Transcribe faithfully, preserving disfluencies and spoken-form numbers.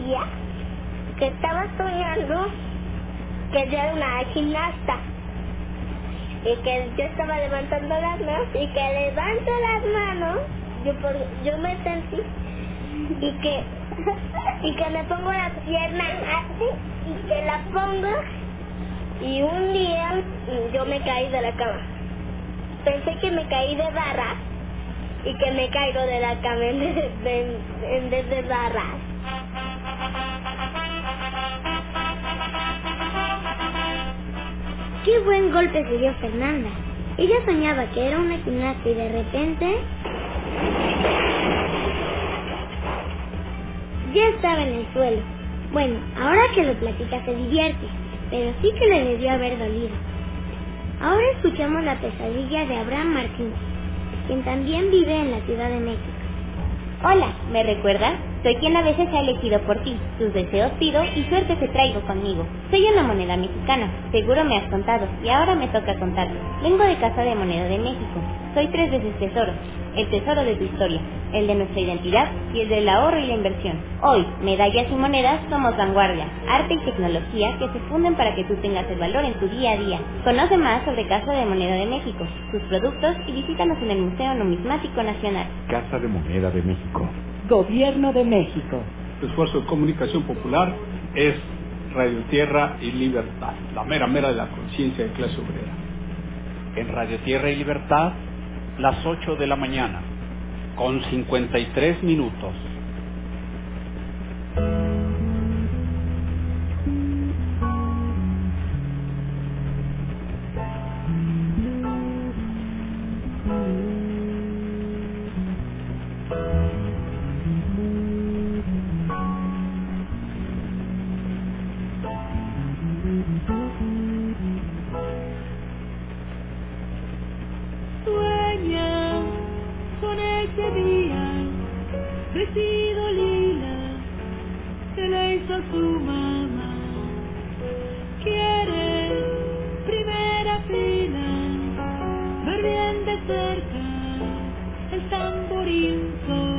día que estaba soñando que yo era una gimnasta y que yo estaba levantando las manos y que levanto las manos, yo, por, yo me sentí y que y que me pongo las piernas así y que la pongo y un día yo me caí de la cama. Pensé que me caí de barras y que me caigo de la cama en vez de, en vez de barras. Qué buen golpe se dio Fernanda. Ella soñaba que era una gimnasta y de repente ya estaba en el suelo. Bueno, ahora que lo platica se divierte, pero sí que le debió haber dolido. Ahora escuchamos la pesadilla de Abraham Martínez, quien también vive en la Ciudad de México. Hola, ¿me recuerdas? Soy quien a veces ha elegido por ti. Tus deseos pido y suerte te traigo conmigo. Soy una moneda mexicana, seguro me has contado, y ahora me toca contarte. Vengo de Casa de Moneda de México. Soy tres veces tesoro. El tesoro de tu historia, el de nuestra identidad y el del ahorro y la inversión. Hoy, medallas y monedas somos vanguardia, arte y tecnología que se funden para que tú tengas el valor en tu día a día. Conoce más sobre Casa de Moneda de México, sus productos y visítanos en el Museo Numismático Nacional. Casa de Moneda de México. Gobierno de México. El esfuerzo de comunicación popular es Radio Tierra y Libertad, la mera mera de la conciencia de clase obrera. En Radio Tierra y Libertad, las ocho de la mañana, con cincuenta y tres minutos. Sueña con ese día, vestido lila, se le hizo a su mamá. Quiere primera fila, ver bien de cerca el tamborín.